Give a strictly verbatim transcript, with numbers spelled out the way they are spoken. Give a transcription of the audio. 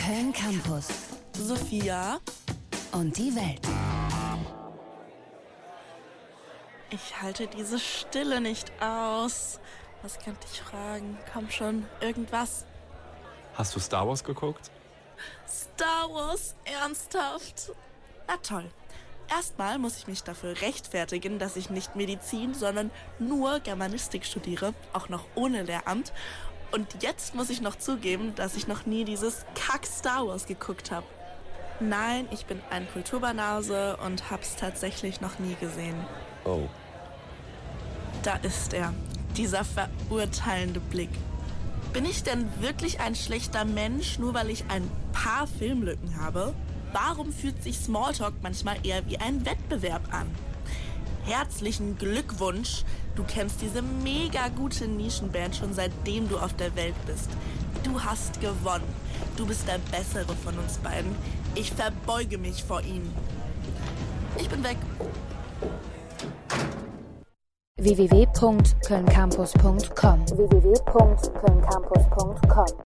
Köln Campus. Sophia. Und die Welt. Ich halte diese Stille nicht aus. Was könnte ich fragen? Komm schon, irgendwas. Hast du Star Wars geguckt? Star Wars? Ernsthaft? Na toll. Erstmal muss ich mich dafür rechtfertigen, dass ich nicht Medizin, sondern nur Germanistik studiere, auch noch ohne Lehramt. Und jetzt muss ich noch zugeben, dass ich noch nie dieses Kack-Star Wars geguckt habe. Nein, ich bin ein Kulturbanause und hab's tatsächlich noch nie gesehen. Oh. Da ist er, dieser verurteilende Blick. Bin ich denn wirklich ein schlechter Mensch, nur weil ich ein paar Filmlücken habe? Warum fühlt sich Smalltalk manchmal eher wie ein Wettbewerb an? Herzlichen Glückwunsch! Du kennst diese mega gute Nischenband schon seitdem du auf der Welt bist. Du hast gewonnen. Du bist der Bessere von uns beiden. Ich verbeuge mich vor ihnen. Ich bin weg. w w w punkt köln campus punkt com w w w punkt köln campus punkt com